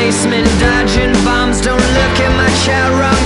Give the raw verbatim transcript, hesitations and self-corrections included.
basement, dodging bombs. Don't look at my child wrong.